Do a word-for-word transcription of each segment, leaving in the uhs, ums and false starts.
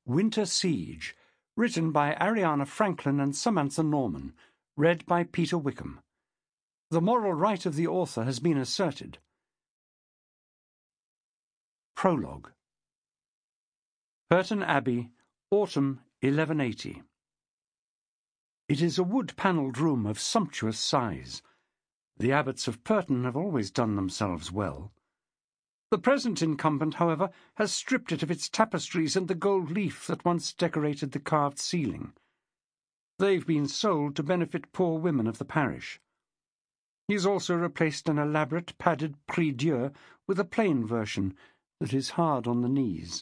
Winter Siege, written by Ariana Franklin and Samantha Norman, read by Peter Wickham. The moral right of the author has been asserted. Prologue. Purton Abbey, Autumn eleven eighty. It is a wood-panelled room of sumptuous size. The abbots of Purton have always done themselves well. The present incumbent, however, has stripped it of its tapestries and the gold leaf that once decorated the carved ceiling. They've been sold to benefit poor women of the parish. He's also replaced an elaborate padded prie-dieu with a plain version that is hard on the knees.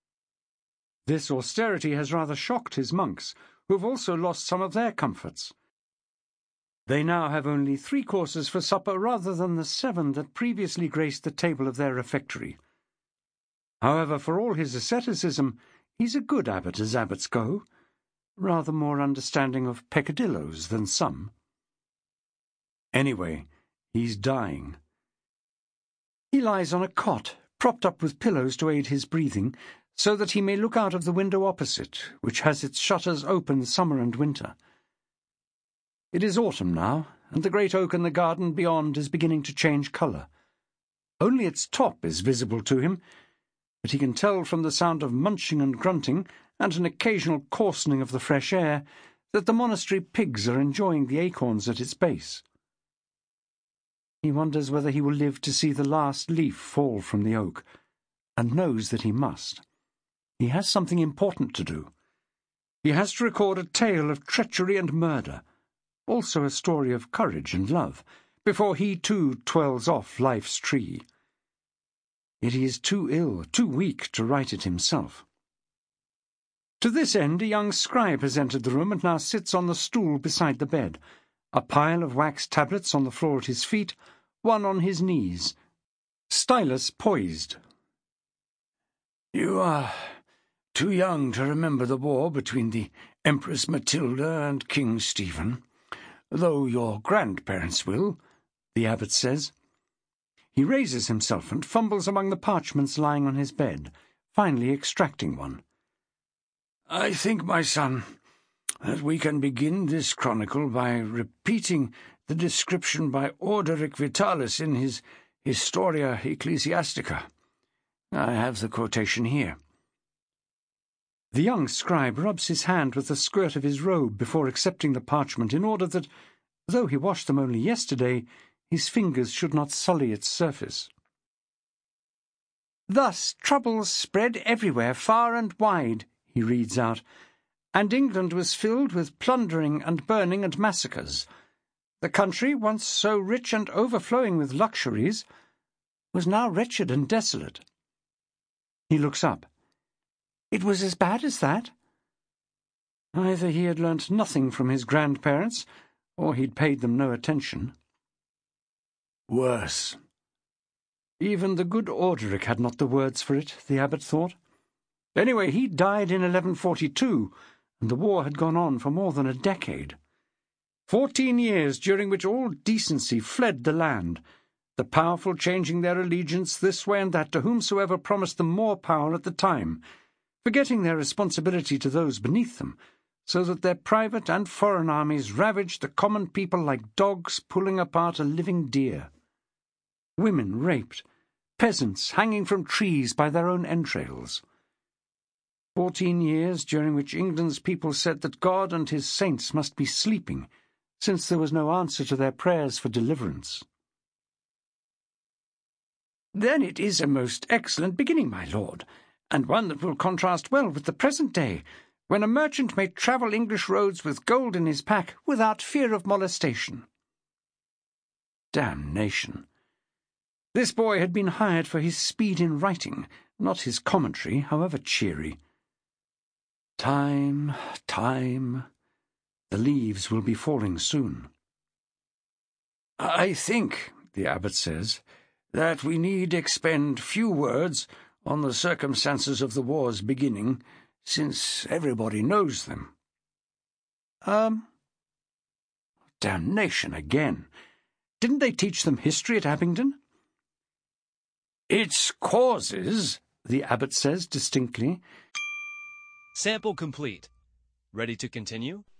This austerity has rather shocked his monks, who have also lost some of their comforts. They now have only three courses for supper rather than the seven that previously graced the table of their refectory. However, for all his asceticism, he's a good abbot as abbots go, rather more understanding of peccadilloes than some. Anyway, he's dying. He lies on a cot, propped up with pillows to aid his breathing, so that he may look out of the window opposite, which has its shutters open summer and winter. It is autumn now, and the great oak in the garden beyond is beginning to change colour. Only its top is visible to him, but he can tell from the sound of munching and grunting, and an occasional coarsening of the fresh air, that the monastery pigs are enjoying the acorns at its base. He wonders whether he will live to see the last leaf fall from the oak, and knows that he must. He has something important to do. He has to record a tale of treachery and murder, also a story of courage and love, before he too twirls off life's tree. Yet he is too ill, too weak to write it himself. To this end a young scribe has entered the room and now sits on the stool beside the bed, a pile of wax tablets on the floor at his feet, one on his knees, stylus poised. You are too young to remember the war between the Empress Matilda and King Stephen, though your grandparents will, the abbot says. He raises himself and fumbles among the parchments lying on his bed, finally extracting one. I think, my son, that we can begin this chronicle by repeating the description by Orderic Vitalis in his Historia Ecclesiastica. I have the quotation here. The young scribe rubs his hand with the skirt of his robe before accepting the parchment in order that, though he washed them only yesterday, his fingers should not sully its surface. Thus troubles spread everywhere, far and wide, he reads out, and England was filled with plundering and burning and massacres. The country, once so rich and overflowing with luxuries, was now wretched and desolate. He looks up. It was as bad as that? Either he had learnt nothing from his grandparents, or he'd paid them no attention. Worse. Even the good Orderic had not the words for it, the abbot thought. Anyway, he died in eleven forty-two, and the war had gone on for more than a decade. Fourteen years during which all decency fled the land, the powerful changing their allegiance this way and that to whomsoever promised them more power at the time, forgetting their responsibility to those beneath them, so that their private and foreign armies ravaged the common people like dogs pulling apart a living deer. Women raped, peasants hanging from trees by their own entrails. Fourteen years during which England's people said that God and his saints must be sleeping, since there was no answer to their prayers for deliverance. Then it is a most excellent beginning, my lord, and one that will contrast well with the present day, when a merchant may travel English roads with gold in his pack without fear of molestation. Damnation! This boy had been hired for his speed in writing, not his commentary, however cheery. Time, time. The leaves will be falling soon. I think, the abbot says, that we need expend few words on the circumstances of the war's beginning, since everybody knows them. Um, damnation again. Didn't they teach them history at Abingdon? Its causes, the abbot says distinctly, Sample complete. Ready to continue?